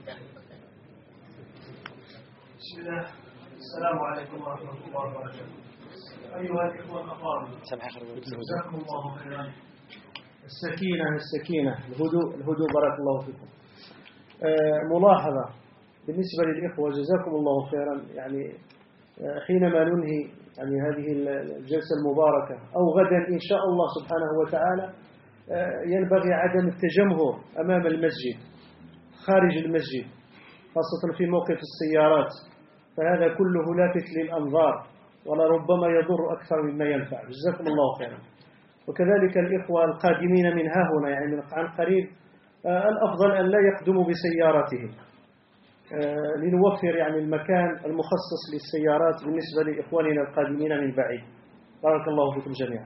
بسم الله. السلام عليكم ورحمة الله وبركاته. أيها الإخوة الأفاضل، جزاكم الله خيرا. السكينة الهدوء بارك الله فيكم. ملاحظة بالنسبة للإخوة، جزاكم الله خيرا. يعني حينما ننهي يعني هذه الجلسة المباركة أو غدا إن شاء الله سبحانه وتعالى، ينبغي عدم التجمهر أمام المسجد خارج المسجد، خاصة في موقف السيارات، فهذا كله لافت للأنظار ولربما يضر أكثر مما ينفع. جزاكم الله خيرا. وكذلك الإخوة القادمين من ها هنا يعني من عن قريب، الأفضل أن لا يقدموا بسياراتهم لنوفر يعني المكان المخصص للسيارات بالنسبة لإخواننا القادمين من بعيد. بارك الله فيكم جميعا.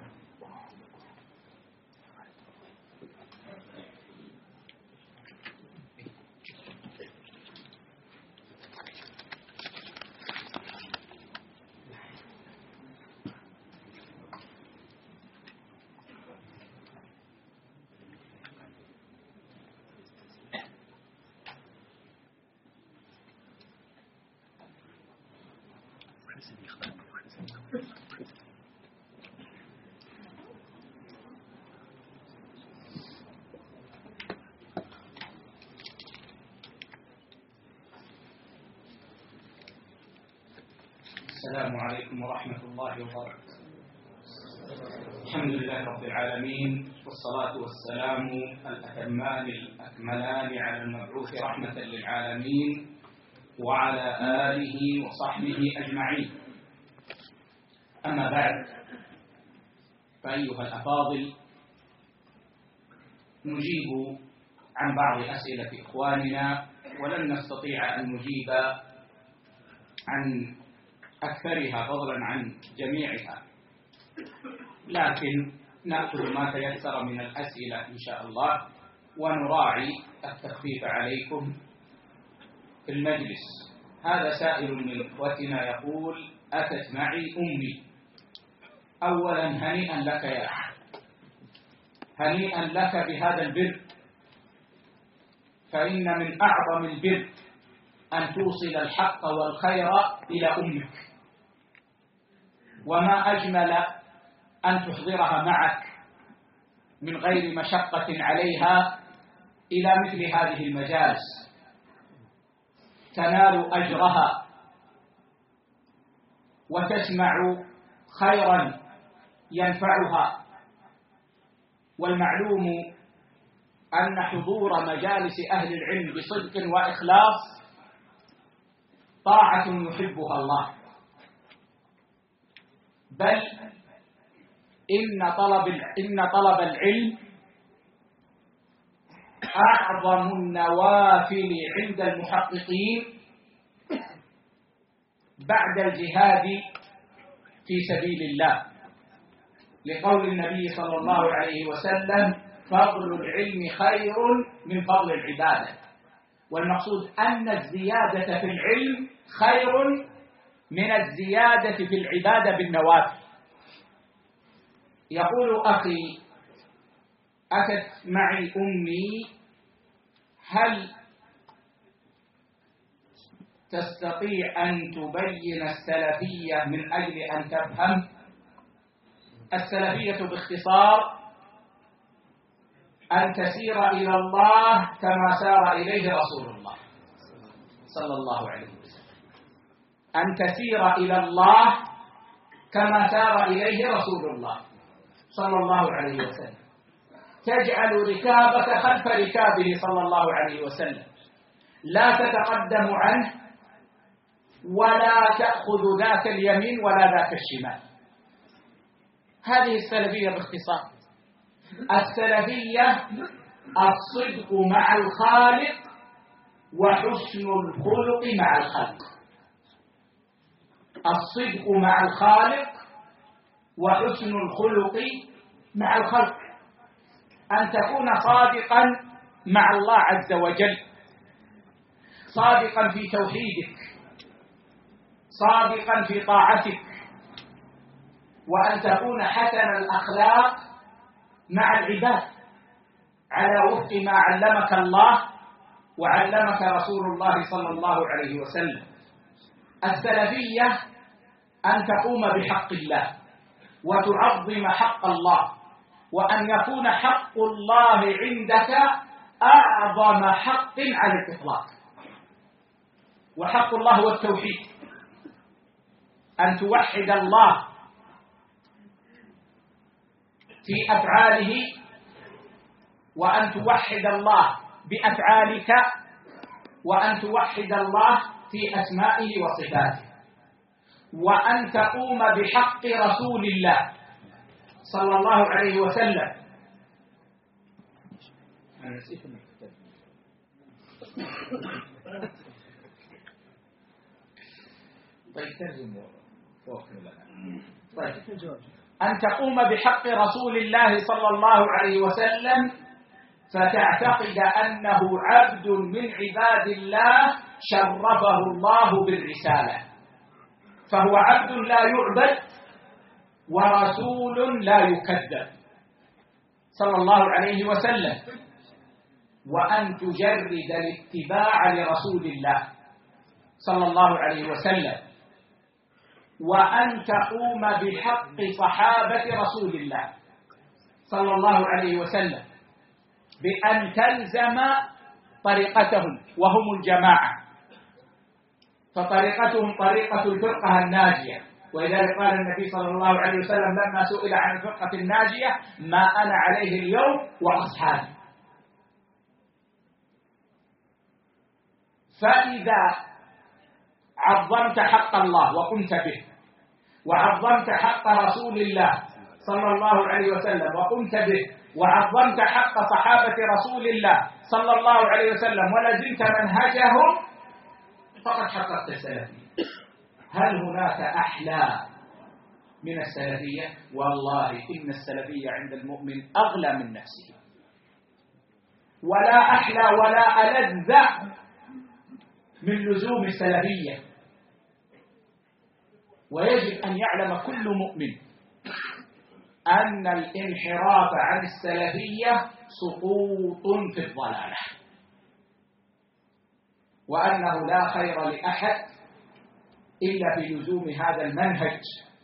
السلام عليكم ورحمة الله وبركاته. الحمد لله رب العالمين، والصلاة والسلام الأتمان الأكملان على المبعوث رحمة للعالمين وعلى آله وصحبه أجمعين. أما بعد، فأيها الأفاضل، نجيب عن بعض أسئلة إخواننا، ولن نستطيع أن نجيب عن أكثرها فضلا عن جميعها، لكن نأخذ ما تيسر من الأسئلة إن شاء الله، ونراعي التخفيف عليكم في المجلس. هذا سائل من إخوتنا يقول: أتت معي أمي. أولا هنيئا لك يا أخي، هنيئا لك بهذا البر، فإن من أعظم البر أن توصل الحق والخير إلى أمك، وما أجمل أن تحضرها معك من غير مشقة عليها إلى مثل هذه المجالس، تنال أجرها وتسمع خيرا ينفعها. والمعلوم أن حضور مجالس أهل العلم بصدق وإخلاص طاعة يحبها الله، بل إن طلب العلم أعظم النوافل عند المحققين بعد الجهاد في سبيل الله، لقول النبي صلى الله عليه وسلم: فضل العلم خير من فضل العبادة. والمقصود أن الزيادة في العلم خير من الزيادة في العبادة بالنوافل. يقول أخي: أتت معي أمي، هل تستطيع أن تبين السلفية من أجل أن تفهم؟ السلفية باختصار أن تسير إلى الله كما سار إليه رسول الله صلى الله عليه وسلم، أن تسير إلى الله كما سار إليه رسول الله صلى الله عليه وسلم، تجعل ركابك خلف ركابه صلى الله عليه وسلم، لا تتقدم عنه ولا تأخذ ذاك اليمين ولا ذاك الشمال. هذه السلفية باختصار. السلفية الصدق مع الخالق وحسن الخلق مع الخلق. الصدق مع الخالق وحسن الخلق مع الخلق، أن تكون صادقا مع الله عز وجل، صادقا في توحيدك، صادقا في طاعتك، وأن تكون حسن الأخلاق مع العباد على وفق ما علمك الله وعلمك رسول الله صلى الله عليه وسلم. السلفية أن تقوم بحق الله وتعظم حق الله، وأن يكون حق الله عندك أعظم حق على الإطلاق. وحق الله هو التوحيد، أن توحد الله في أفعاله، وأن توحد الله بأفعالك، وأن توحد الله في أسمائه وصفاته، وأن تقوم بحق رسول الله صلى الله عليه وسلم. أن تقوم بحق رسول الله صلى الله عليه وسلم، فتعتقد أنه عبد من عباد الله شرفه الله بالرسالة، فهو عبد لا يعبد ورسول لا يكذب صلى الله عليه وسلم. وأن تجرد الاتباع لرسول الله صلى الله عليه وسلم، وأن تقوم بحق صحابة رسول الله صلى الله عليه وسلم بأن تلزم طريقتهم، وهم الجماعة، فطريقتهم طريقة الفرقة الناجية. ولذلك قال النبي صلى الله عليه وسلم لما سئل عن الفرقة الناجية: ما أنا عليه اليوم وأصحابي. فإذا عظمت حق الله وقمت به، وعظمت حق رسول الله صلى الله عليه وسلم وقمت به، وعظمت حق صحابة رسول الله صلى الله عليه وسلم ولزمت منهجهم، فقد حققت السلفية. هل هناك أحلى من السلفية؟ والله إن السلفية عند المؤمن أغلى من نفسه، ولا أحلى ولا ألذ من لزوم السلفية. ويجب أن يعلم كل مؤمن أن الانحراف عن السلفية سقوط في الضلالة، وأنه لا خير لأحد إلا بلزوم هذا المنهج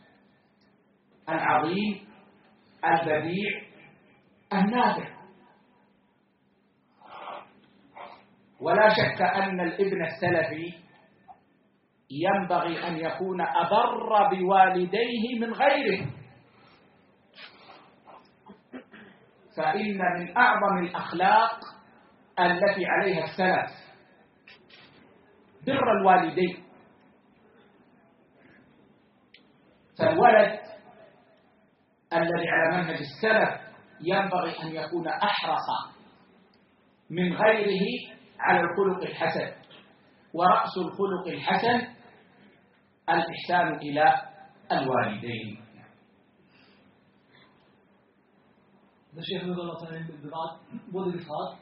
العظيم البديع النافع. ولا شك أن الابن السلفي ينبغي أن يكون أبر بوالديه من غيره، فإن من أعظم الأخلاق التي عليها السلف بر الوالدين. فالولد الذي على منهج السلف ينبغي أن يكون أحرص من غيره على الخلق الحسن، ورأس الخلق الحسن الإحسان إلى الوالدين. Der Sheikh Nurullahi wurde gefragt,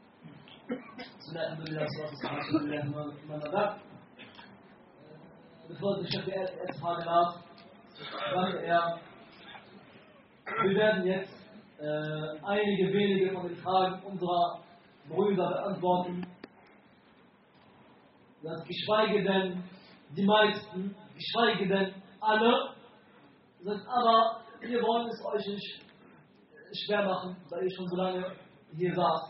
bevor der Sheikh die erste Frage las, sagte er, wir werden jetzt einige wenige von den Fragen unserer Brüder beantworten, dass geschweige denn die meisten, geschweige denn alle, sind, aber wir wollen es euch nicht schwer machen, weil ich schon so lange hier saß.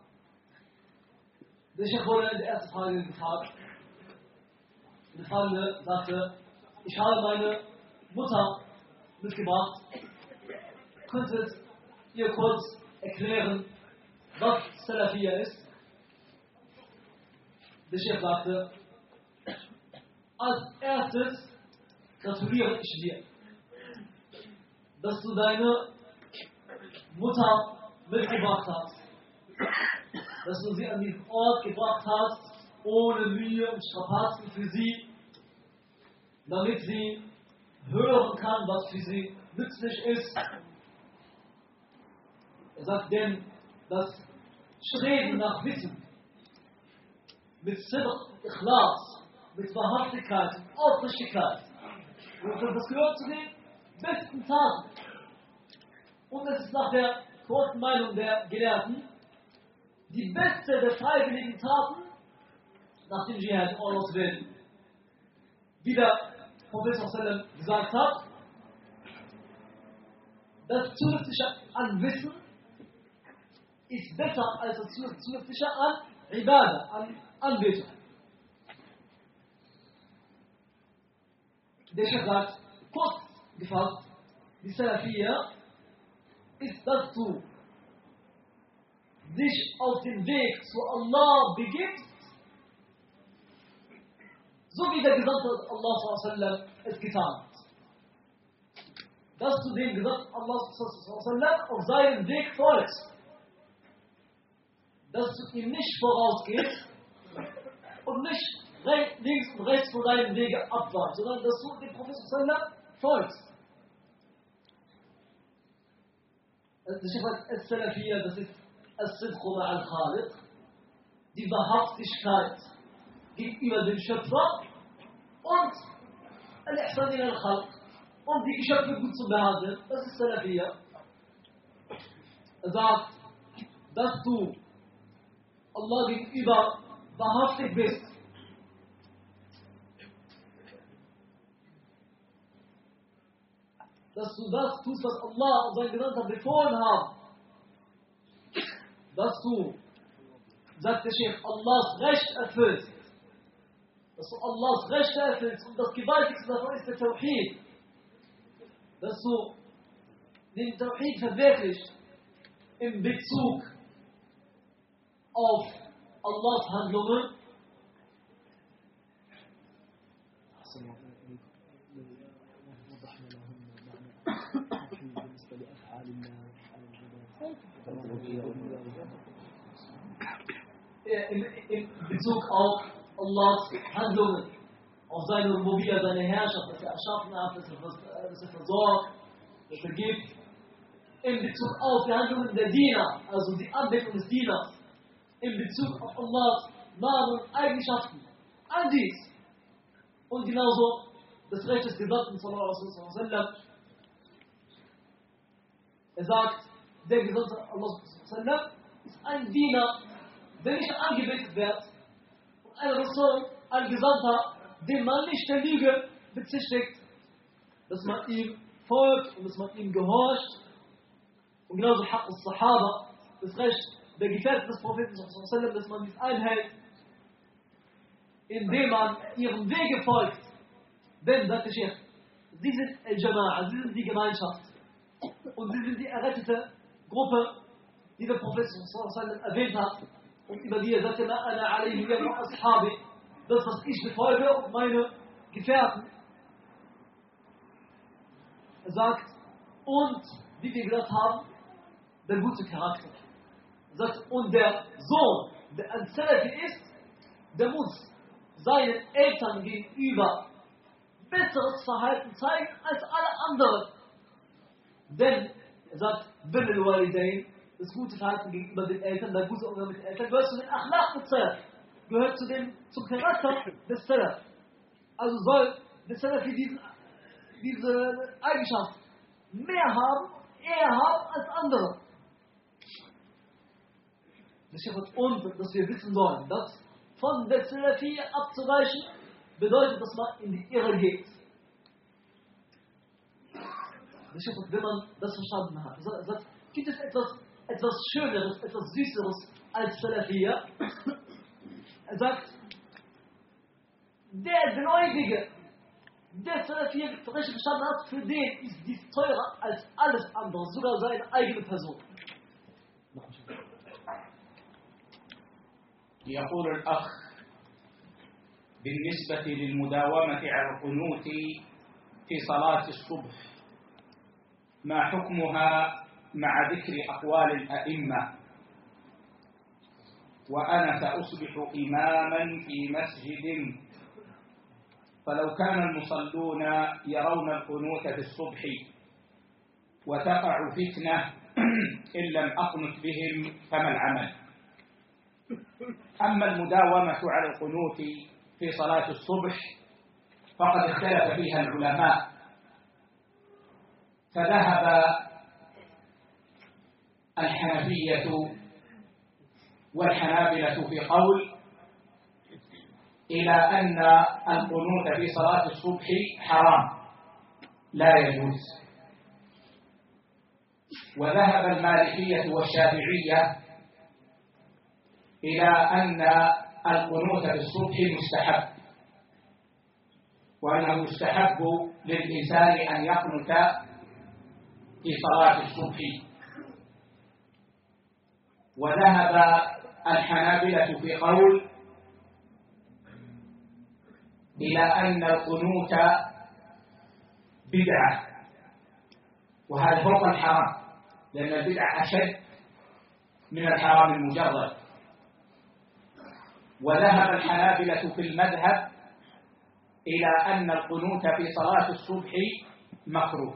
Der Sheikh wurde in der ersten Frage gefragt. Der Fragende sagte: Ich habe meine Mutter mitgebracht. Könntet ihr kurz erklären, was Salafiyya ist? Der Sheikh sagte: Als erstes gratuliere ich dir, dass du deine Mutter mitgebracht hast, dass du sie an diesen Ort gebracht hast, ohne Mühe und Strapazen für sie, damit sie hören kann, was für sie nützlich ist. Er sagt denn, das Streben nach Wissen mit Sidq, Ikhlas, mit Wahrhaftigkeit, Aufrichtigkeit, das gehört zu den besten Taten. Und es ist nach der kurzen Meinung der Gelehrten die beste der freiwilligen Taten, nach dem Dschihad auswählen. Wie der Prophet sallam gesagt hat, das zusätzliche an Wissen ist besser als das zusätzliche an Ibadah, an Anbetung. Der Sheikh sagt, kurz gefasst, die Salafiyya ist, dass du dich auf den Weg zu Allah begibst, so wie der Gesandte Allah es getan hat. Dass du dem Gesandten Allah auf seinem Weg folgst. Dass du ihm nicht vorausgehst und nicht links und rechts von deinem Wege abweichst, sondern dass du dem Prophet folgst. As-Salafiyya, das ist As-Sidqu ma'al Khaliq, die Wahrhaftigkeit gegenüber dem Schöpfer und Al-Ihsan ila al-Khalq, um die Geschöpfe gut zu behandeln. Das ist Salafiyya. Er sagt, dass du Allah gegenüber wahrhaftig bist. Dass du das tust, was Allah und sein Gesandter befohlen haben. Dass du, sagt der Sheikh, Allahs Recht erfüllst. Dass du Allahs Recht erfüllst und das Gewaltigste davon ist der Tawhid. Dass du den Tawhid verwirklicht in Bezug auf Allahs Handlungen. In Bezug auf Allahs Handlungen, auf seine Rububiyya, seine Herrschaft, dass er erschaffen hat, dass er versorgt, dass er gibt. In Bezug auf die Handlungen der Diener, also die Anbetung des Dieners. In Bezug auf Allahs Namen und Eigenschaften. All dies. Und genauso das Recht des Gesandten sallallahu alaihi wasallam. Er sagt, der Gesandte Allah ist ein Diener, der nicht angebetet wird. Und ein Rasul, ein Gesandter, den man nicht der Lüge bezichtigt, dass man ihm folgt und dass man ihm gehorcht. Und genauso Haqq al-Sahaba, das Recht der Gefährten des Propheten, dass man dies einhält, indem man ihrem Wege folgt. Denn, sagt der Sheikh, sie sind Al-Jama'a, sie sind die Gemeinschaft. Und sie sind die errettete Gruppe, die der Prophet erwähnt hat. Und über die er sagte, das, was ich befolge und meine Gefährten. Er sagt, und, wie wir gesagt haben, der gute Charakter. Er sagt, und der Sohn, der ein Salafi ist, der muss seinen Eltern gegenüber besseres Verhalten zeigen als alle anderen. Denn, er sagt, bin al-Walidain, das gute Verhalten gegenüber den Eltern, der gute Umgang mit den Eltern, gehört zu den Akhlaq des Salaf, gehört zum Charakter des Salaf. Also soll der Salafi diese Eigenschaft mehr haben, eher haben als andere. Und dass wir wissen sollen, dass von der Salafi abzuweichen, bedeutet, dass man in die Irre geht. Wenn man das verstanden hat, sagt, gibt es etwas Schöneres, etwas Süßeres als Salafiyya? Er sagt, der Gläubige, der Salafiyya richtig verstanden hat, für den ist dies teurer als alles andere, sogar seine eigene Person. يقول الأخ بالنسبة للمداومة على القنوت في صلاة الصبح ما حكمها مع ذكر أقوال الأئمة وأنا سأصبح إماما في مسجد فلو كان المصلون يرون القنوت في الصبح وتقع فتنة إن لم أقنت بهم فما العمل؟ أما المداومة على القنوت في صلاة الصبح فقد اختلف فيها العلماء فذهب الحنفية والحنابلة في قول إلى أن القنوت في صلاة الصبح حرام لا يجوز. وذهب المالكية والشافعية إلى أن القنوت في الصبح مستحب، وأنه يستحب للإنسان أن يقنت في صلاة الصبح. وذهب الحنابلة في قول إلى أن القنوت بدعة، وهذا فوق الحرام، لأن البدعة أشد من الحرام المجرد. وذهب الحنابلة في المذهب إلى أن القنوت في صلاة الصبح مكروه.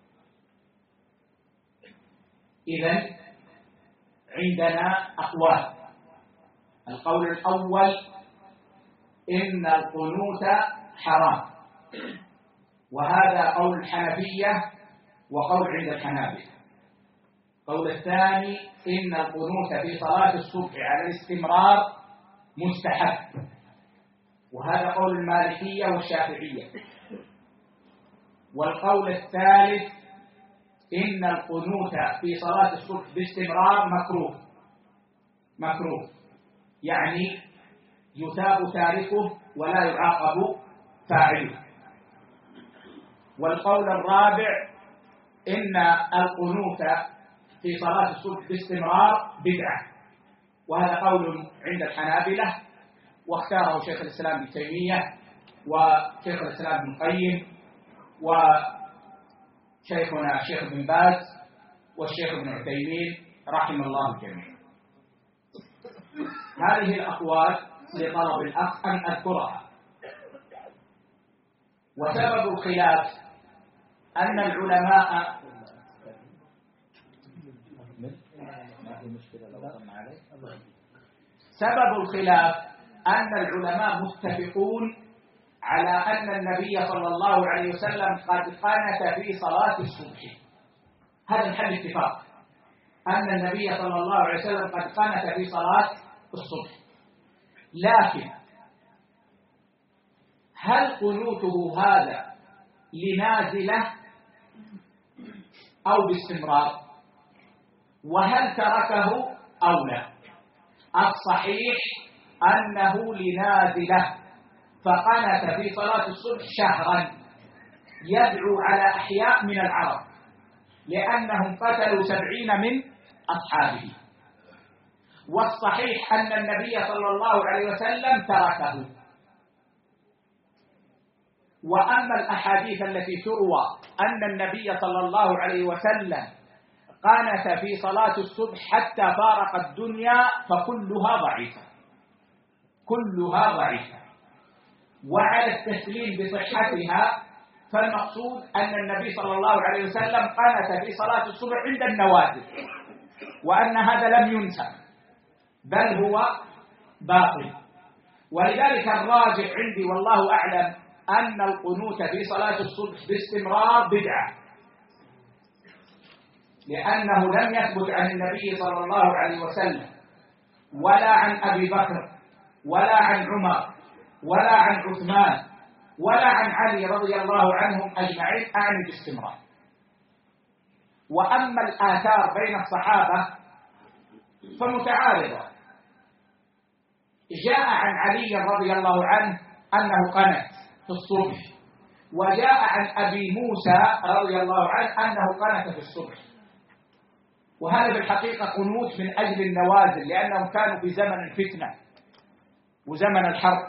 إذن عندنا أقوال. القول الأول إن القنوت حرام، وهذا قول الحنفية وقول عند الحنابلة. القول الثاني إن القنوت في صلاة الصبح على الاستمرار مستحب، وهذا قول المالكية والشافعية. والقول الثالث إن القنوت في صلاة الصبح باستمرار مكروه، يعني يثاب تاركه ولا يعاقب فاعله. والقول الرابع إن القنوت في صلاة الصبح باستمرار بدعة، وهذا قول عند الحنابلة، واختاره شيخ الإسلام ابن تيمية وشيخ الإسلام ابن القيم وشيخنا الشيخ ابن باز والشيخ ابن عثيمين رحم الله الجميع. هذه الأقوال لطلب الأخ أن أذكرها. وسبب الخلاف أن العلماء متفقون على أن النبي صلى الله عليه وسلم قد قنت في صلاة الصبح. هذا محل اتفاق، أن النبي صلى الله عليه وسلم قد قنت في صلاة الصبح. لكن هل قنوته هذا لنازلة أو باستمرار؟ وهل تركه أو لا؟ الصحيح أنه لنازلة، فقنت في صلاة الصبح شهرا يدعو على أحياء من العرب لأنهم قتلوا 70 من أصحابه. والصحيح أن النبي صلى الله عليه وسلم تركه. وأما الأحاديث التي تروى أن النبي صلى الله عليه وسلم قنت في صلاة الصبح حتى فارق الدنيا فكلها ضعيفة. وعلى التسليم بصحتها فالمقصود أن النبي صلى الله عليه وسلم قنت في صلاة الصبح عند النوازل، وأن هذا لم ينسى بل هو باطل. ولذلك الراجح عندي والله أعلم أن القنوت في صلاة الصبح باستمرار بدعة، لأنه لم يثبت عن النبي صلى الله عليه وسلم ولا عن أبي بكر ولا عن عمر ولا عن عثمان ولا عن علي رضي الله عنهم أجمعين أعني باستمرار. وأما الآثار بين الصحابة فمتعارضة. جاء عن علي رضي الله عنه أنه قنت في الصبح، وجاء عن أبي موسى رضي الله عنه أنه قنت في الصبح، وهذا بالحقيقة قنوت من أجل النوازل، لأنهم كانوا في زمن الفتنة وزمن الحرب.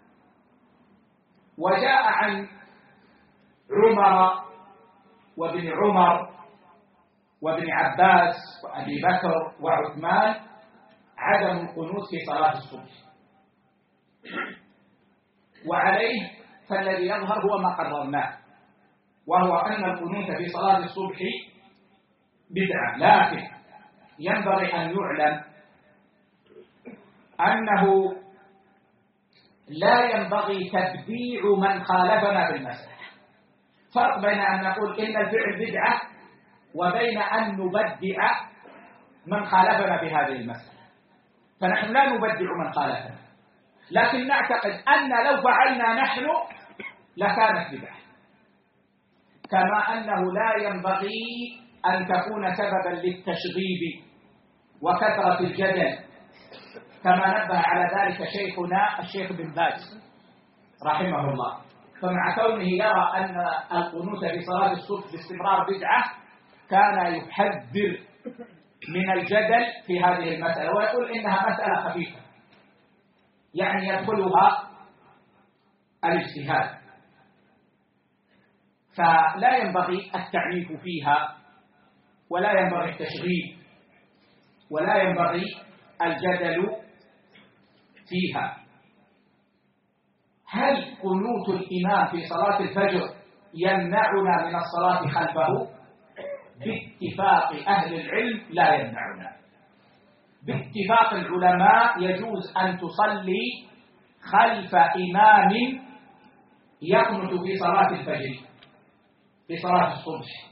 وجاء عن عمر وابن عمر وابن عباس وأبي بكر وعثمان عدم القنوت في صلاة الصبح. وعليه فالذي يظهر هو ما قررناه، وهو أن القنوت في صلاة الصبح بدعة. لكن ينبغي أن يعلم أنه لا ينبغي تبديع من خالفنا بالمسألة. فرق بين أن نقول إن الفعل بدعة وبين أن نبدع من خالفنا بهذه المسألة. فنحن لا نبدع من خالفنا، لكن نعتقد أن لو فعلنا نحن لكانت بدعة، كما أنه لا ينبغي أن تكون سببا للتشغيب وكثرة الجدل، كما نبه على ذلك شيخنا الشيخ بن باز رحمه الله. فمع كونه يرى أن القنوت في صلاة الصبح باستمرار بدعة، كان يحذر من الجدل في هذه المسألة، ويقول إنها مسألة خفيفة يعني يدخلها الاجتهاد، فلا ينبغي التعنيف فيها، ولا ينبغي التشغيب، ولا ينبغي الجدل فيها. هل قنوت الإمام في صلاة الفجر يمنعنا من الصلاة خلفه؟ باتفاق أهل العلم لا يمنعنا. باتفاق العلماء يجوز أن تصلي خلف إمام يقنت في صلاة الفجر، في صلاة الصبح.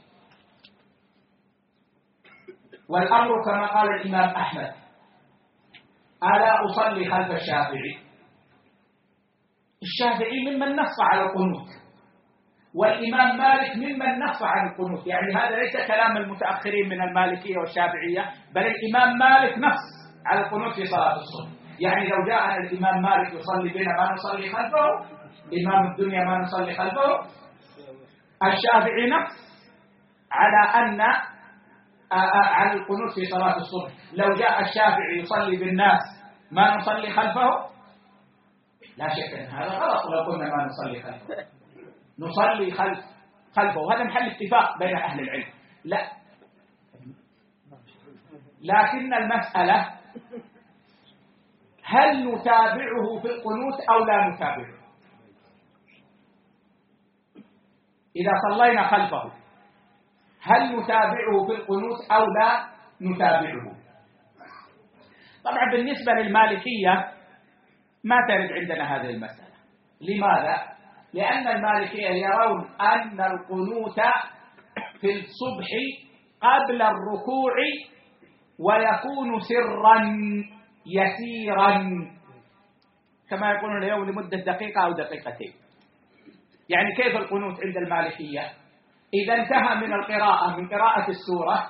والأمر كما قال الإمام أحمد: ألا أصلي خلف الشافعي؟ الشافعي ممن نص على القنوت، والإمام مالك ممن نص عن القنوت، يعني هذا ليس كلام المتأخرين من المالكية والشافعية، بل الإمام مالك نص على القنوت في صلاة الصبح. يعني لو جاءنا الإمام مالك يصلي بنا ما نصلي خلفه، إمام الدنيا ما نصلي خلفه. الشافعي نص على أن على القنوت في صلاة الصبح، لو جاء الشافعي يصلي بالناس ما نصلي خلفه؟ لا شك أن هذا غلط. لو كنا ما نصلي خلفه نصلي خلفه، وهذا محل اتفاق بين أهل العلم. لا، لكن المسألة هل نتابعه في القنوت أو لا نتابعه؟ إذا صلينا خلفه هل نتابعه في القنوت أو لا نتابعه؟ طبعا بالنسبة للمالكية ما ترد عندنا هذه المسألة. لماذا؟ لأن المالكية يرون أن القنوت في الصبح قبل الركوع ويكون سرا يسيرا، كما يقولون اليوم لمدة دقيقة أو دقيقتين. يعني كيف القنوت عند المالكية؟ إذا انتهى من القراءة، من قراءة السورة،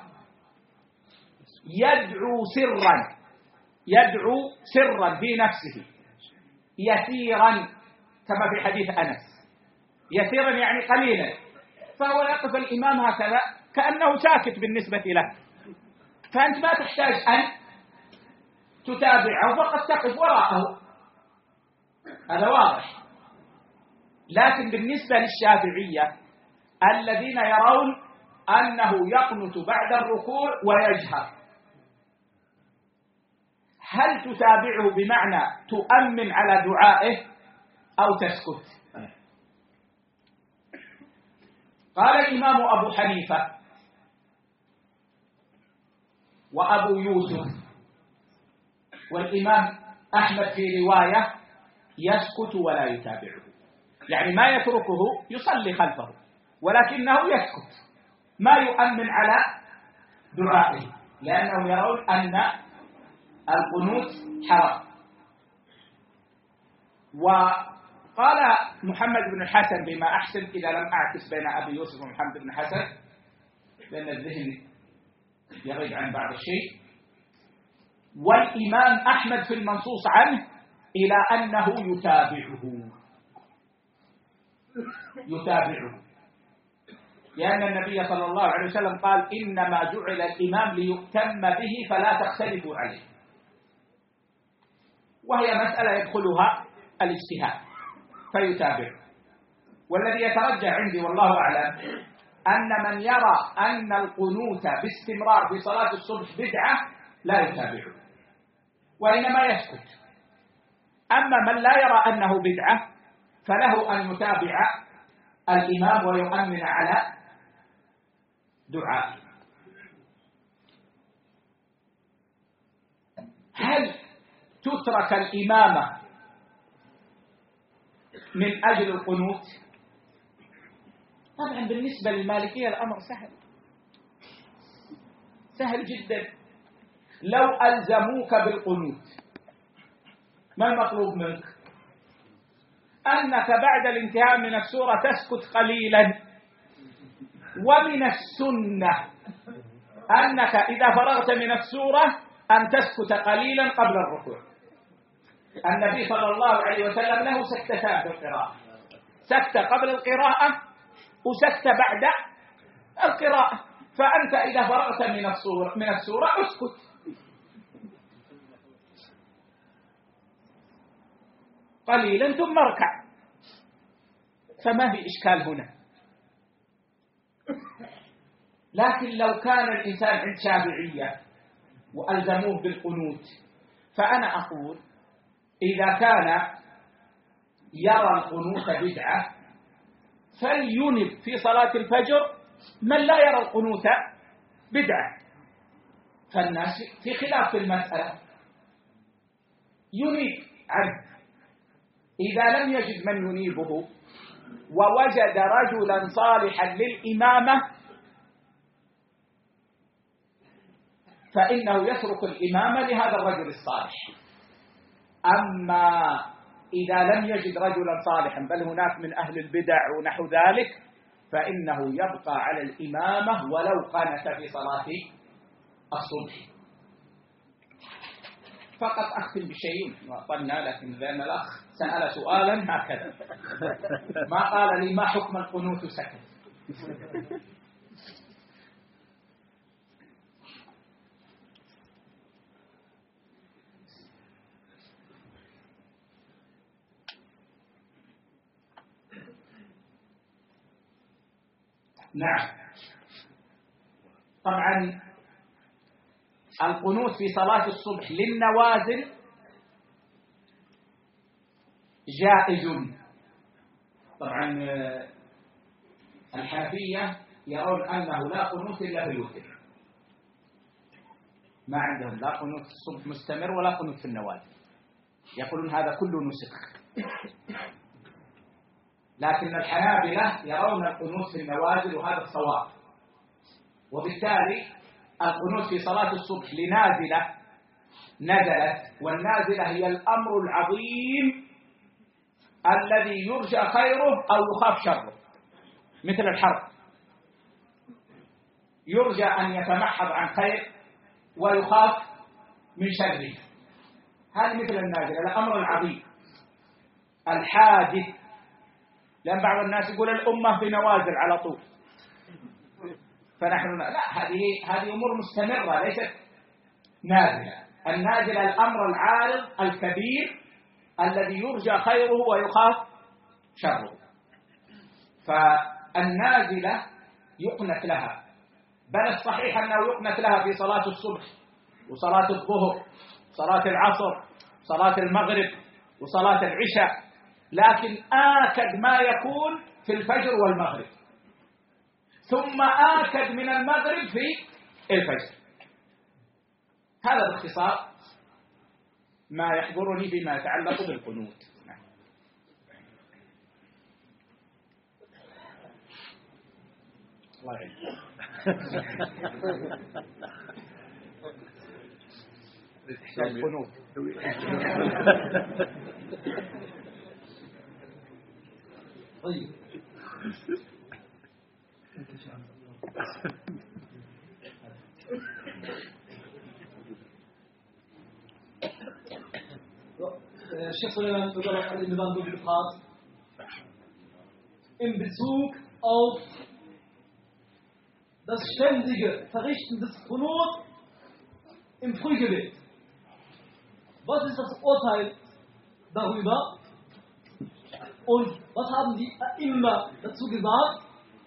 يدعو سرا في نفسه يسيرا، كما في حديث أنس، يسيرا يعني قليلا، فهو يقف الإمام هكذا كأنه ساكت بالنسبة له، فأنت ما تحتاج أن تتابعه، فقد تقف وراءه، هذا واضح. لكن بالنسبة للشافعية الذين يرون أنه يقنت بعد الركوع ويجهر، هل تتابعه بمعنى تؤمن على دعائه أو تسكت؟ قال الإمام أبو حنيفة وأبو يوسف والإمام أحمد في رواية يسكت ولا يتابعه، يعني ما يتركه، يصلي خلفه ولكنه يسكت، ما يؤمن على دعائه، لأنهم يرون أن القنوت حرام. وقال محمد بن الحسن بما أحسن، إذا لم أعكس بين أبي يوسف ومحمد بن الحسن لأن الذهن يغيب عن بعض الشيء، والإمام أحمد في المنصوص عنه إلى أنه يتابعه، لأن النبي صلى الله عليه وسلم قال: إنما جعل الإمام ليؤتم به فلا تختلفوا عليه. وهي مسألة يدخلها الاجتهاد فيتابع. والذي يترجح عندي والله أعلم أن من يرى أن القنوت باستمرار في صلاة الصبح بدعة لا يتابعه، وإنما يسكت. أما من لا يرى أنه بدعة فله أن يتابع الإمام ويؤمن على دعائه. هل تترك الإمامة من أجل القنوت؟ طبعا بالنسبة للمالكية الأمر سهل جدا. لو ألزموك بالقنوت ما المطلوب منك؟ أنك بعد الانتهاء من السورة تسكت قليلا، ومن السنة أنك إذا فرغت من السورة أن تسكت قليلا قبل الركوع. النبي صلى الله عليه وسلم له سكتتان في القراءة، سكتة قبل القراءة وسكتة بعد القراءة. فأنت إذا فرغت من السورة اسكت قليلا ثم اركع، فما في إشكال هنا. لكن لو كان الإنسان عند شافعية وألزموه بالقنوت، فأنا أقول إذا كان يرى القنوت بدعة فلينب في صلاة الفجر من لا يرى القنوت بدعة. فالناس في خلاف في المسألة، ينيب عنه. إذا لم يجد من ينيبه ووجد رجلا صالحا للإمامة فإنه يترك الإمامة لهذا الرجل الصالح. أما إذا لم يجد رجلا صالحا بل هناك من أهل البدع ونحو ذلك فإنه يبقى على الإمامة ولو قنت في صلاة الصبح. فقط أختم بشيء وأطلنا، لكن لأن الأخ سأل سؤالا هكذا ما قال لي ما حكم القنوت سكت. نعم، طبعا القنوت في صلاة الصبح للنوازل جائز. طبعا الحنفية يرون أنه لا قنوت إلا في الوتر، ما عندهم لا قنوت في الصبح مستمر ولا قنوت في النوازل، يقولون هذا كله نسخ. لكن الحنابلة يرون القنوت في النوازل وهذا الصواب. وبالتالي القنوت في صلاة الصبح لنازلة نزلت، والنازلة هي الأمر العظيم الذي يرجى خيره أو يخاف شره، مثل الحرب يرجى أن يتمحض عن خير ويخاف من شره. هذا مثل النازلة، الأمر العظيم الحادث. لأن بعض الناس يقول الأمة في نوازل على طول، فنحن لا، هذه أمور مستمرة ليست نازلة. النازلة الأمر العارض الكبير الذي يرجى خيره ويخاف شره. فالنازلة يقنت لها، بل الصحيح أنه يقنت لها في صلاة الصبح وصلاة الظهر، صلاة العصر، صلاة المغرب وصلاة العشاء، لكن آكد ما يكون في الفجر والمغرب، ثم آكد من المغرب في الفجر. هذا باختصار ما يحضرني بما يتعلق بالقنوت. الله يعين. القنوت طيب Sheikh Suleiman Öcalan im Ivan wurde gefragt, in Bezug auf das ständige Verrichten des Qunut im Frühgebet. Was ist das Urteil darüber? Und was haben die immer dazu gesagt?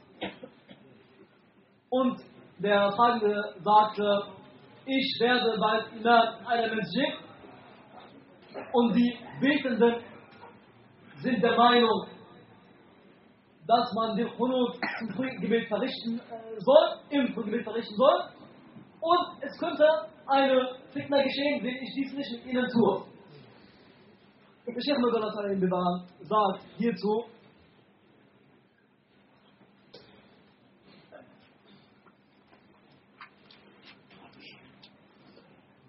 Und der Fragende sagte, ich werde bald Imam einer Masjid und die Betenden sind der Meinung, dass man den Qunut im Frühgebet verrichten soll, und es könnte eine Fitna geschehen, wenn ich dies nicht mit ihnen tue. Der Sheikh Möller im Bewahren sagt hierzu,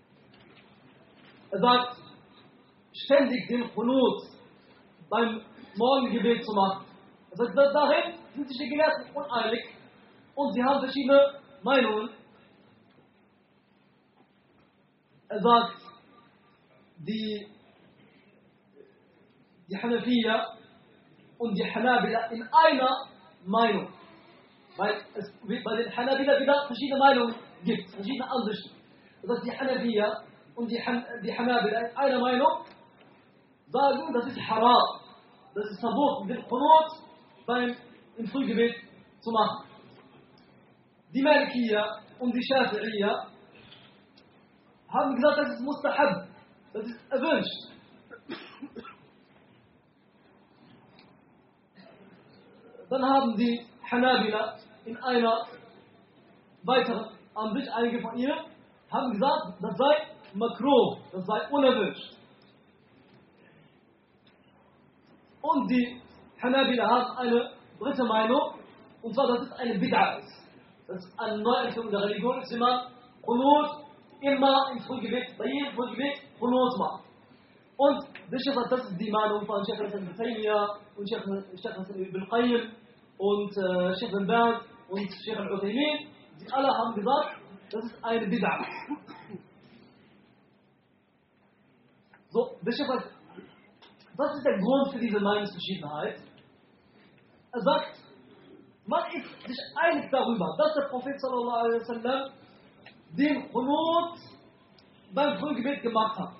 er sagt, ständig den Qunut beim Morgengebet zu machen. Also darin sind sich die Gelehrten uneinig und sie haben verschiedene Meinungen. Er sagt, die Hanafiya und die Hanabila in einer Meinung. Weil es bei den Hanabila wieder verschiedene Meinungen gibt, verschiedene Ansichten. Das heißt, die Hanafiya und die Hanabila in einer Meinung sagen, das ist haram. Das ist verboten, den Qunut im Frühgebet zu machen. Die Malikiya und die Shafi'iyya haben gesagt, das ist mustahab, das ist erwünscht. Dann haben die Hanabila in einer weiteren Ansicht, einige von ihnen, haben gesagt, das sei makruh, das sei unerwünscht. Und die Hanabila haben eine dritte Meinung, und zwar, dass es eine Bid'a ist. Das ist eine Neuentwicklung der Religion, ist, wenn man Qunut immer im Frühgebet, bei jedem Frühgebet Qunut macht. Und das ist die Meinung von Sheikh Ibn Taymiyyah und Sheikh Ibn Qayyim und Sheikh Ibn Baz und Sheikh Al-Uthaymin. Sie alle haben gesagt, das ist eine Bid'a. So, was ist der Grund für diese Meinungsverschiedenheit? Er sagt, man ist sich einig darüber, dass der Prophet sallallahu alaihi wasallam den Qunut beim Frühgebet gemacht hat.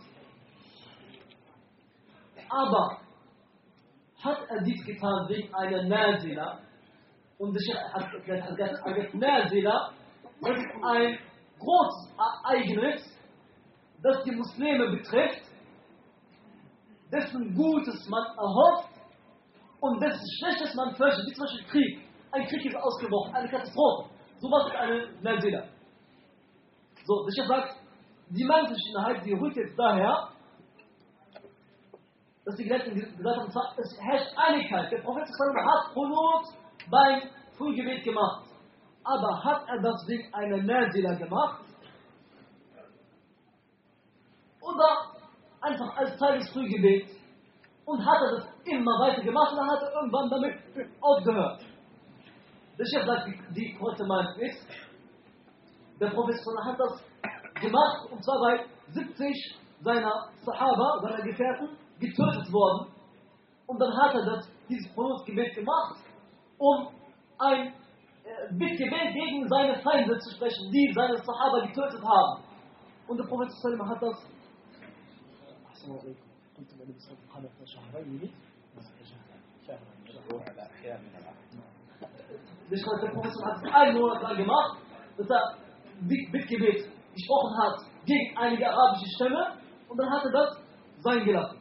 Aber hat er dies getan wegen einer Nazila? Und der Sheikh hat gesagt, Nazila, das ist ein großes Ereignis, das die Muslime betrifft, dessen Gutes man erhofft und dessen Schlechtes man fürchtet, wie zum Beispiel Krieg. Ein Krieg ist ausgebrochen, eine Katastrophe. Sowas ist eine Nazila. So, der Sheikh sagt, die Meinungsverschiedenheit, die rührt jetzt daher, dass die Gelehrten gesagt haben, es herrscht Einigkeit. Der Prophet hat Qunut beim Frühgebet gemacht. Aber hat er das wegen einer Nazila gemacht? Oder einfach als Teil des Frühgebets? Und hat er das immer weiter gemacht oder hat er irgendwann damit aufgehört? Der Sheikh sagt, die korrekte Meinung ist, der Prophet hat das gemacht, und zwar bei 70 seiner Sahaba, seiner Gefährten, getötet worden. Und dann hat er dieses Qunut-Gebet gemacht, um ein Bittgebet gegen seine Feinde zu sprechen, die seine Sahaba getötet haben. Und der Prophet hat das der Prophet hat 1 Monat lang gemacht, dass er Bittgebet gesprochen hat gegen einige arabische Stämme, und dann hat er das sein gelassen.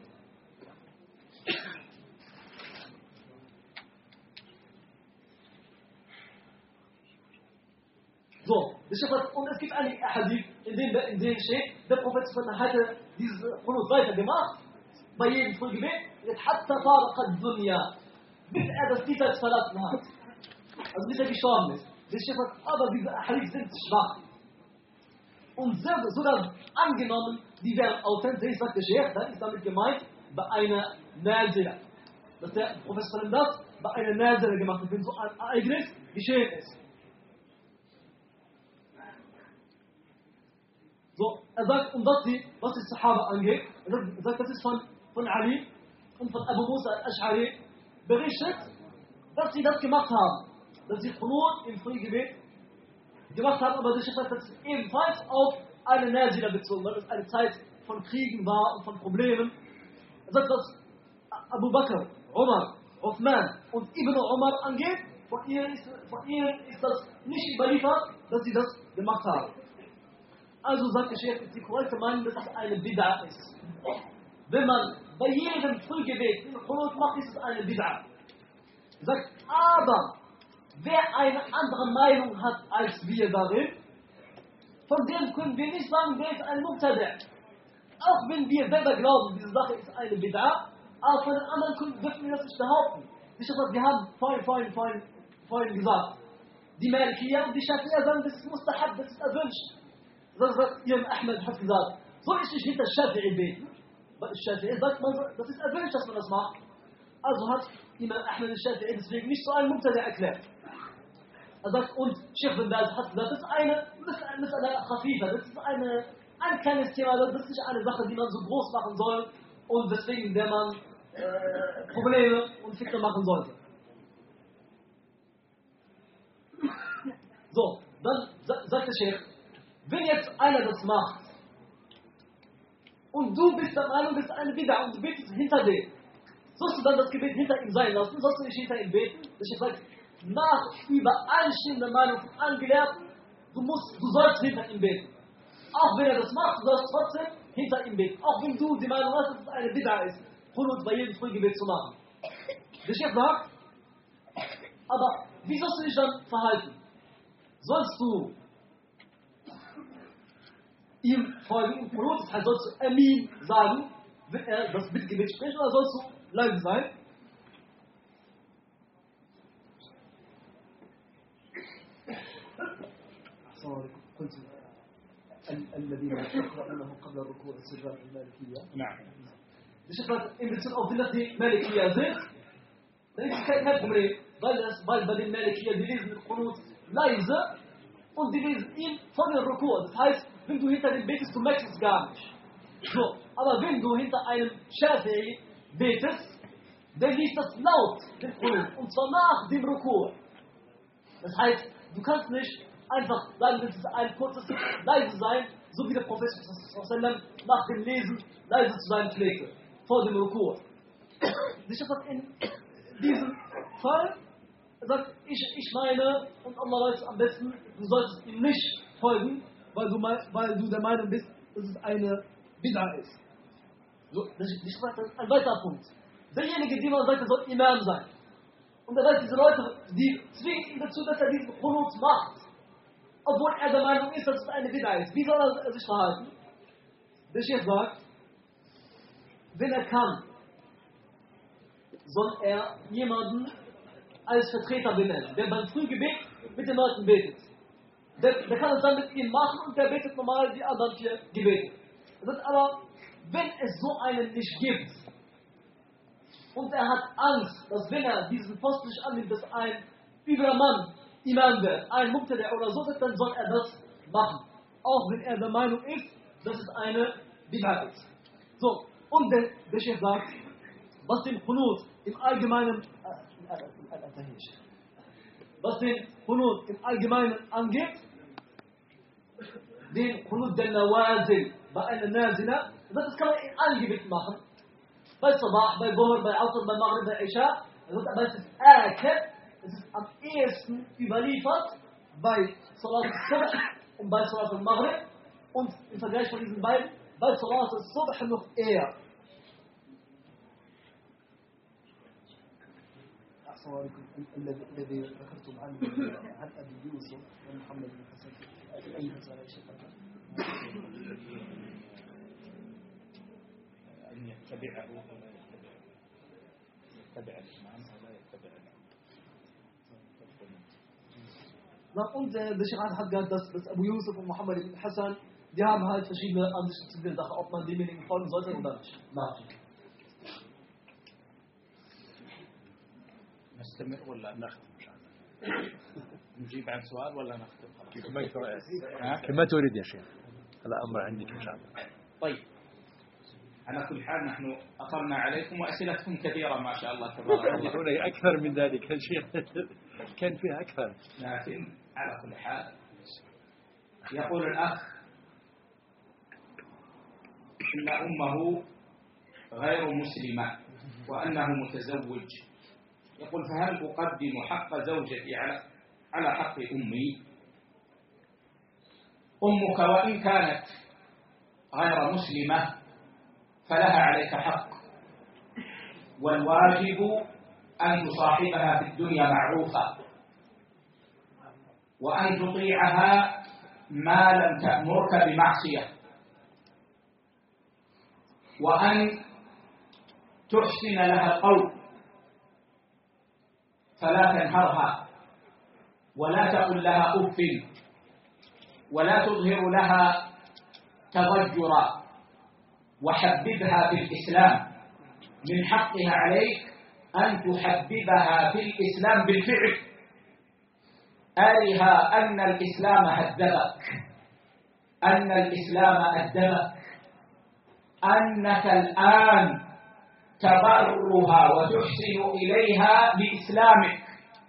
So, und es gibt einige Hadith, in denen steht, der Prophet hatte dieses Qunut weiter gemacht, bei jedem Frühgebet, hatta faraqa ad-dunya, bis er das Diesseits verlassen hat. Also bis er gestorben ist. Der Sheikh sagt, aber diese Hadith sind schwach. Und sogar angenommen, die wären authentisch, sagt der Sheikh, dann ist damit gemeint, bei einer Nazila. Dass der Prophet das bei einer Nazila gemacht hat, wenn so ein Ereignis geschehen ist. So, er sagt, und was die Sahaba angeht, er sagt, das ist von Ali und von Abu Musa al-Ash'ari berichtet, dass sie das gemacht haben. Dass sie Qunut im Frühgebet gemacht haben, aber der Sheikh sagt, das ist ebenfalls auf eine Nazila bezogen, weil es eine Zeit von Kriegen war und von Problemen. Er sagt, dass Abu Bakr, Umar, Uthman und Ibn Umar angeht, von ihnen ist das nicht überliefert, dass sie das gemacht haben. Also sagt der Sheikh, ist die korrekte Meinung, dass es eine Bid'a ist. Wenn man bei jedem Frühgebet in Qunut macht, ist es eine Bid'a. Er sagt, aber wer eine andere Meinung hat als wir darin, von dem können wir nicht sagen, der ist ein Muqtada'. Auch wenn wir selber glauben, diese Sache ist eine Bid'a, aber von den anderen dürfen wir das nicht behaupten. Wir haben vorhin gesagt, die Malikiyya und die Shafi'iyya sagen, das ist mustahab, das ist erwünscht. Das sagt Imam Ahmed hat gesagt, soll ich nicht hinter Shafi'i beten? Weil Shafi'i sagt, das ist erwünscht, dass man das macht. Also hat Imam Ahmed al-Shafi'i deswegen nicht so ein Mubtada erklärt. Er sagt, und Sheikh bin Baz hat gesagt, das ist eine Khafifa, das ist ein kleines Thema, das ist nicht eine Sache, die man so groß machen soll und deswegen der man Probleme und Fitna machen sollte. So, dann sagt der Sheikh, wenn jetzt einer das macht und du bist der Meinung, das ist eine Bid'a und du betest hinter dem, sollst du dann das Gebet hinter ihm sein lassen, sollst du nicht hinter ihm beten? Der Sheikh sagt, nach übereinstimmender Meinung von allen Gelehrten, du sollst hinter ihm beten. Auch wenn er das macht, du sollst trotzdem hinter ihm beten. Auch wenn du die Meinung hast, dass es eine Bid'a ist, Qunut bei jedem Frühgebet zu machen. Der Sheikh sagt, aber wie sollst du dich dann verhalten? Sollst du ihm folgen und Qunut, das heißt, sollst du Amin sagen, wenn er das Bittgebet spricht, oder sollst du leise sein? قلت الذين يقرؤونه قبل الركوع السجاد المالكية. نعم. Das ist in Bezug auf die Malikiya sind, dann ist es kein Problem, weil bei den Malikiya, die lesen mit Qunut leise und die lesen ihn von der Rukur. Das heißt, wenn du hinter dem betest, du merkst es gar nicht. So, aber wenn du hinter einem Shafi'i betest, dann liest das laut, den Qunut, und zwar nach dem Rukur. Das heißt, du kannst nicht einfach sagen, das ist ein kurzes leise sein, so wie der Prophet nach dem Lesen leise zu sein pflegte, vor dem Rukur. Sicher sagt in diesem Fall, er sagt, ich meine, und Allah weiß am besten, du solltest ihm nicht folgen, weil du der Meinung bist, dass es eine Bid'a ist. So, das ist ein weiterer Punkt. Derjenige, dem man sagt, er soll Imam sein. Und er weiß, diese Leute, die zwingen ihn dazu, dass er diesen Qunut macht. Obwohl er der Meinung ist, dass es eine Bid'a ist. Wie soll er sich verhalten? Der Sheikh sagt, wenn er kann, soll er jemanden als Vertreter benennen, der beim Frühgebet mit den Leuten betet. Der kann es dann mit ihnen machen und der betet normal die anderen 4 Gebete. Er sagt aber, wenn es so einen nicht gibt und er hat Angst, dass wenn er diesen Posten nicht annimmt, dass ein übler Mann Imam wird, ein Mubtada oder so, dann soll er das machen. Auch wenn er der Meinung ist, dass es eine Bid'a ist. So, und der Sheikh sagt, was den Qunut im Allgemeinen angeht, den Qunut der Nawazil bei einer Nazila, das kann man in allen Gebeten machen. Bei Sabah, bei Dhuhr, bei Asr, bei Maghrib, bei Isha, aber es ist Akad. Es ist am ehesten überliefert bei Salat al-Subh und bei Salat al-Maghrib und im Vergleich von diesen beiden bei Salat al-Subh noch eher. الذي ذكرتم عنه عن أبي يوسف ومحمد بن حسن أي مسألة شيخنا أن يتبعه ولا يتبع الإمام ولا يتبع Und der Sheikh hat gesagt, dass Abu Yusuf und Muhammad ibn Hassan, die haben halt verschiedene Ansichten zu der Sache, ob man demjenigen folgen sollte oder nicht. نستمر ولا نختم إن شاء الله؟ نجيب عن سؤال ولا نختم؟ كما تريد يا شيخ، هذا أمر عندك إن شاء الله. طيب، على كل حال نحن أطلنا عليكم وأسئلتكم كثيرة ما شاء الله تبارك الله. هنا أكثر من ذلك يا شيخ، كان فيها أكثر. لكن على كل حال يقول الأخ إن أمه غير مسلمة وأنه متزوج. يقول فهل أقدم حق زوجتي على حق أمي؟ أمك وإن كانت غير مسلمة فلها عليك حق، والواجب أن تصاحبها في الدنيا معروفة، وأن تطيعها ما لم تأمرك بمعصية، وأن تحسن لها القول فلا تنهرها ولا تقل لها أف ولا تظهر لها تضجرا، وحببها في الإسلام. من حقها عليك أن تحببها في الإسلام بالفعل. أرها أن الإسلام هذبك، أن الإسلام أدبك، أنك الآن تبرها وتحسن إليها بإسلامك.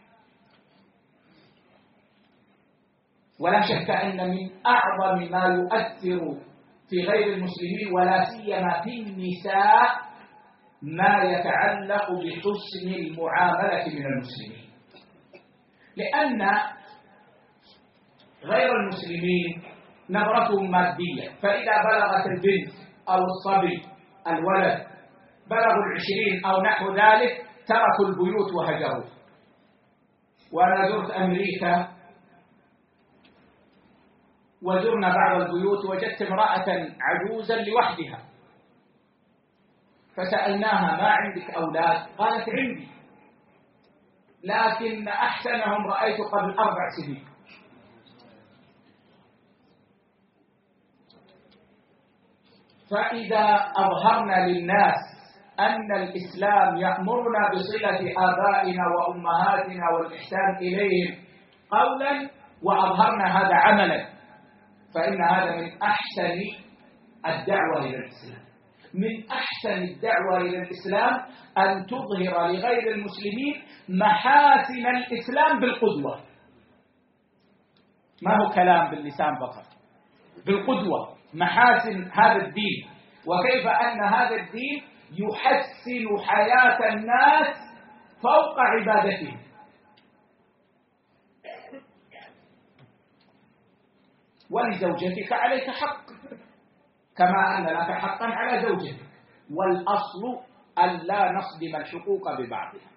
ولا شك أن من أعظم ما يؤثر في غير المسلمين ولا سيما في النساء ما يتعلق بحسن المعاملة من المسلمين، لأن غير المسلمين نظرتهم مادية، فإذا بلغت البنت أو الصبي الولد بلغوا 20 أو نحو ذلك تركوا البيوت وهجروا. وأنا زرت أمريكا وزرنا بعض البيوت وجدت امرأة عجوزا لوحدها، فسألناها ما عندك أولاد؟ قالت عندي، لكن أحسنهم رأيت قبل 4 سنين. فإذا أظهرنا للناس أن الإسلام يأمرنا بصلة آبائنا وأمهاتنا والإحسان إليهم قولا وأظهرنا هذا عملا، فإن هذا من أحسن الدعوة إلى الإسلام. من أحسن الدعوة إلى الإسلام أن تظهر لغير المسلمين محاسن الإسلام بالقدوة، ما هو كلام باللسان فقط، بالقدوة، محاسن هذا الدين وكيف أن هذا الدين يحسن حياة الناس فوق عبادتهم. ولزوجتك عليك حق كما أن لك حقا على زوجتك، والأصل أن لا نصدم الحقوق ببعضها،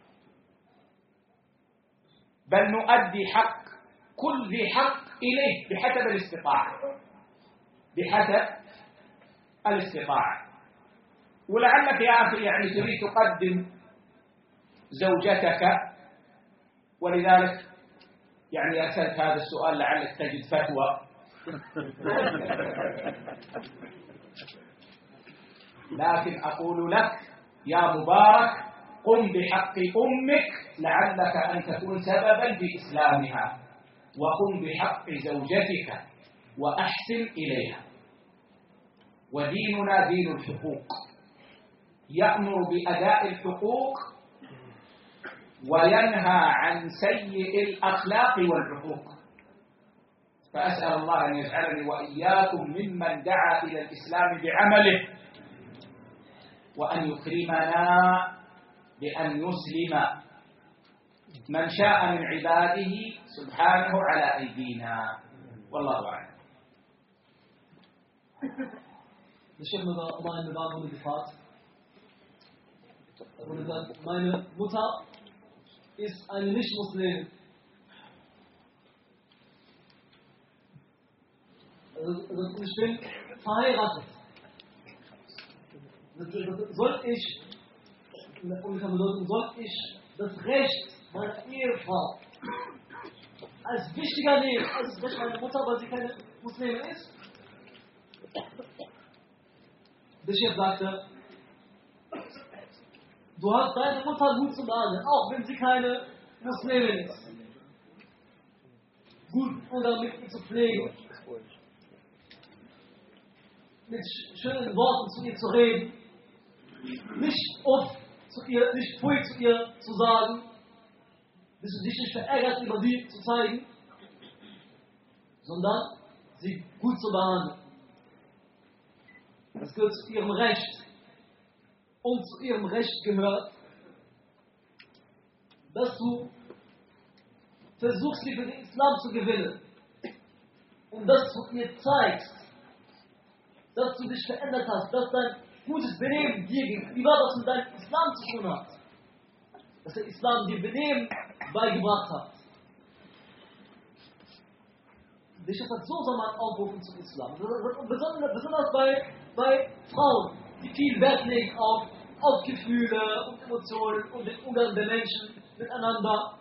بل نؤدي حق كل ذي حق إليه بحسب الاستطاعة، بحسب الاستطاعة. ولعلك يا أخي يعني تريد تقدم زوجتك، ولذلك يعني أرسلت هذا السؤال لعلك تجد فتوى. لكن أقول لك يا مبارك قم بحق أمك لعلك أن تكون سببا في إسلامها، وقم بحق زوجتك وأحسن إليها. وديننا دين الحقوق، يأمر بأداء الحقوق وينهى عن سيء الأخلاق والعقوق. فأسأل الله أن يجعلني وإياكم ممن دعا إلى الإسلام بعمله، وأن يكرمنا بأن يسلم من شاء من عباده سبحانه على أيدينا، والله أعلم. Bestimmt meine Damen und Herren, und meine Mutter ist eine Nicht-Muslimin. Also ich bin verheiratet. Soll ich das Recht meiner Ehefrau als wichtiger nehmen als das Recht meiner Mutter, weil sie keine Muslimin ist? Der Chef sagte, du hast deine Mutter gut zu behandeln, auch wenn sie keine Muslimin ist. Gut oder mit ihr zu pflegen, mit schönen Worten zu ihr zu reden, nicht Pfui zu ihr zu sagen, bis du dich nicht verärgert über sie zu zeigen, sondern sie gut zu behandeln. Das gehört zu ihrem Recht. Und zu ihrem Recht gehört, dass du versuchst, sie für den Islam zu gewinnen. Und dass du ihr zeigst, dass du dich verändert hast, dass dein gutes Benehmen dir gegenüber was mit deinem Islam zu tun hat. Dass der Islam dir Benehmen beigebracht hat. Dich hat so soll man aufrufen zum Islam. Besonders bei Frauen, die viel Wert legen auf Gefühle und Emotionen und den Umgang der Menschen miteinander.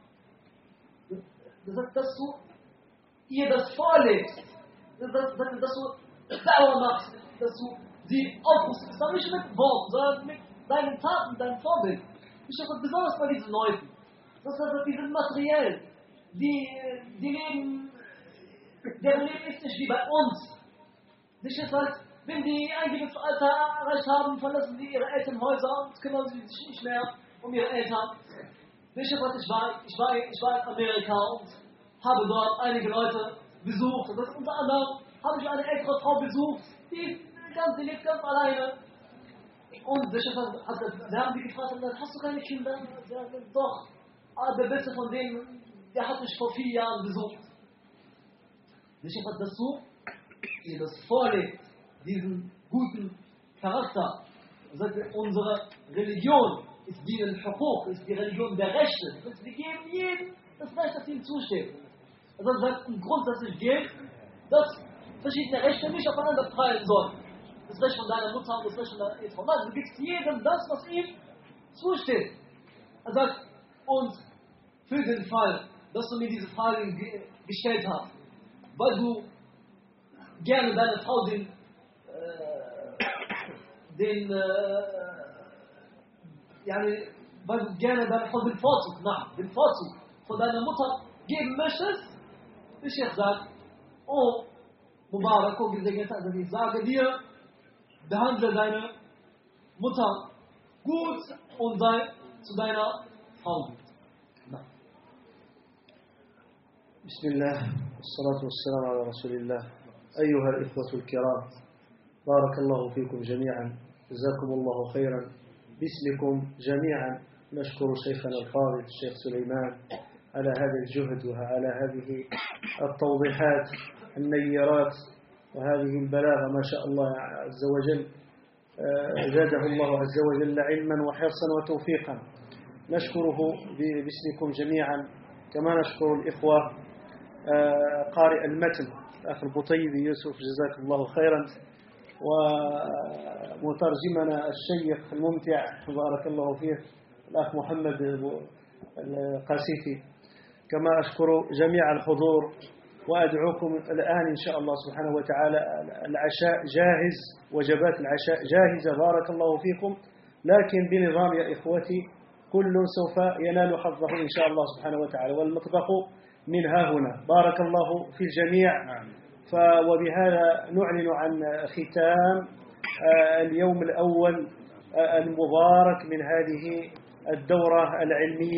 Dass du ihr das vorlegst, dass du Dauer machst, dass du sie aufrufst. Das ist nicht mit Worten, sondern mit deinen Taten, deinem Vorbild. Ich habe besonders bei diesen Leuten. Die sind materiell. Die leben, deren Leben ist nicht wie bei uns. Nicht etwas, wenn die ein gewisses Alter erreicht haben, verlassen sie ihre Elternhäuser und kümmern sich nicht mehr um ihre Eltern. Nicht etwas, ich war in Amerika und habe dort einige Leute besucht. Und das unter anderem habe ich eine ältere Frau besucht, die lebt ganz alleine. Und wir haben die gefragt, hast du keine Kinder? Ja, doch. Aber der Beste von denen, der hat mich vor 4 Jahren besucht. Nicht etwas dazu, ihr das vorlebt, diesen guten Charakter. Unsere Religion ist die Al-Huquq, ist die Religion der Rechte. Wir geben jedem das Recht, das ihm zusteht. Also sagt grundsätzlich gilt, dass verschiedene Rechte nicht aufeinander prallen sollen. Das Recht von deiner Mutter und das Recht von deiner Ehefrau. Du gibst jedem das, was ihm zusteht. Er sagt, und für den Fall, dass du mir diese Frage gestellt hast, weil du gerne deine Frau weil du gerne deine Frau den Vorzug von deiner Mutter geben möchtest, ich jetzt sage, oh, Mubarak, also ich sage dir, behandle deine Mutter gut und sei zu deiner Frau gut. بسم الله والصلاة والسلام على رسول الله. أيها الإخوة الكرام، بارك الله فيكم جميعا، جزاكم الله خيرا. باسمكم جميعا نشكر شيخنا الفاضل الشيخ سليمان على هذا الجهد وعلى هذه التوضيحات النيرات وهذه البلاغة ما شاء الله عز وجل. زاده الله عز وجل علما وحرصا وتوفيقا. نشكره باسمكم جميعا، كما نشكر الإخوة قارئ المتن الأخ البطيبي يوسف جزاك الله خيرا، ومترجمنا الشيخ الممتع بارك الله فيه الأخ محمد القاسيفي. كما أشكر جميع الحضور وأدعوكم الآن إن شاء الله سبحانه وتعالى. العشاء جاهز، وجبات العشاء جاهزة بارك الله فيكم، لكن بنظام يا إخوتي كل سوف ينال حظه إن شاء الله سبحانه وتعالى، والمطبخ من ها هنا. بارك الله في الجميع. وبهذا نعلن عن ختام اليوم الأول المبارك من هذه الدورة العلمية.